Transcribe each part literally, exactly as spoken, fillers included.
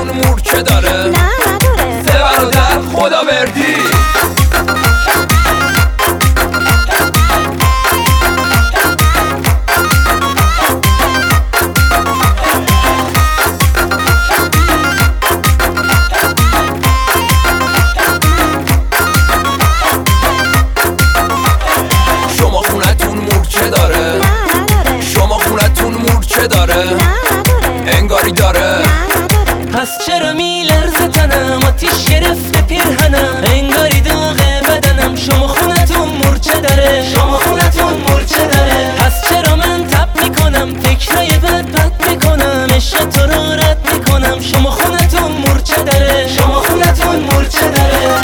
خونتون مورچه داره؟ نه نداره. سه برادر خداوردی. شما خونتون مورچه داره؟ نه نداره. شما خونتون مورچه داره؟ نه نداره. انگاری داره. نه نداره. پس چرا میلرزه تنم، آتیش گرفته پیرهنم، انگاری داغه بدنم. شما خونتون مورچه داره، شما خونتون مورچه داره. پس چرا من تب میکنم، فکرای بد بد میکنم، عشق تو رو رد میکنم. شما خونتون مورچه داره، شما خونتون مورچه داره.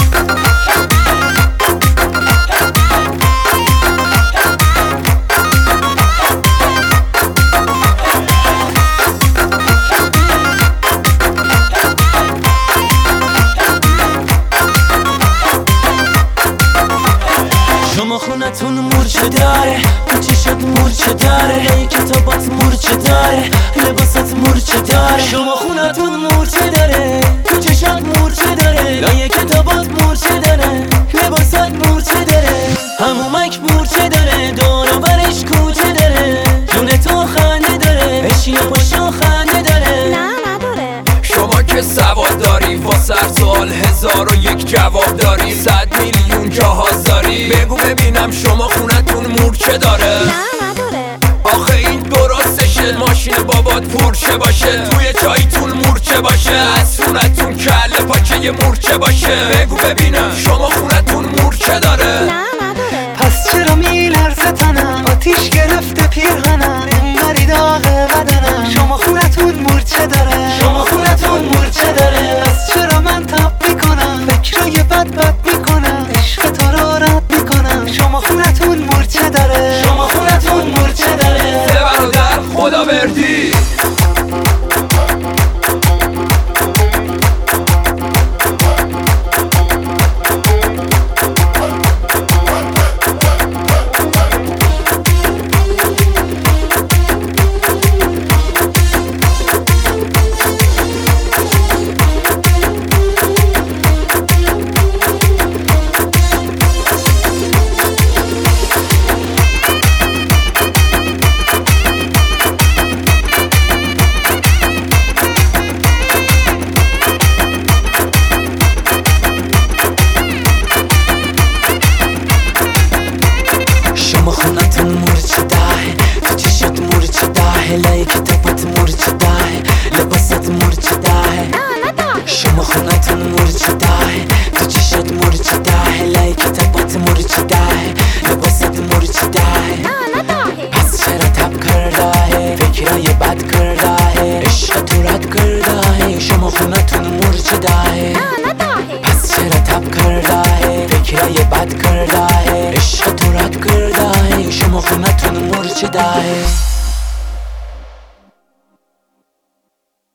شما خونتون مورچه داره، تو چشات مورچه داره، ای کتابات مورچه داره، لباسات مورچه داره. شما خونتون مورچه داره، تو چشات مورچه داره، لای کتابات مورچه داره، لباسات مورچه داره. همومک مورچه داره، دور و برش کوچه داره، جون تو خنده داره، اشیا پاشا خنده داره. نه نداره. شما که سواد داری، واسه هر سوال هزار و یک جواب داری، صد میلیون جاهاز داری. بگو ببینم شما خونتون مورچه داره؟ نه نداره. آخه این درستشه، ماشین بابات پورشه باشه، توی چایتون مورچه باشه، از خونتون کله پاچه یه مورچه باشه. بگو ببینم شما خونتون مورچه داره؟ نه نداره. پس چرا میلرزه تنم، آتیش گرفته پیرهنم، انگاری داغه بدنم. شما خونتون مورچه داره، شما خونتون مورچه داره. پس چرا من تب میکنم، فکرای بد بد میکنم، عشق تو رو رد میکنم. شما خونتون مورچه داره، شما خونتون مورچه داره. سه برادر خداوردی. شما خونتون مورچه داره، تو چشات مورچه داره، لای کتابات مورچه داره، لباسات مورچه داره. نه نداره. شما خونتون مورچه داره، تو چشات مورچه داره، لای کتابات مورچه داره، لباسات مورچه داره. نه نداره. پس چرا تب کرده، فکرای بد کرده، عشق تو رد کرده. شما خونتون مورچه داره. نه نداره. پس چرا تب کرده، فکرای بد کرده، عشق تو رد کرده. شما خونتون مورچه داره.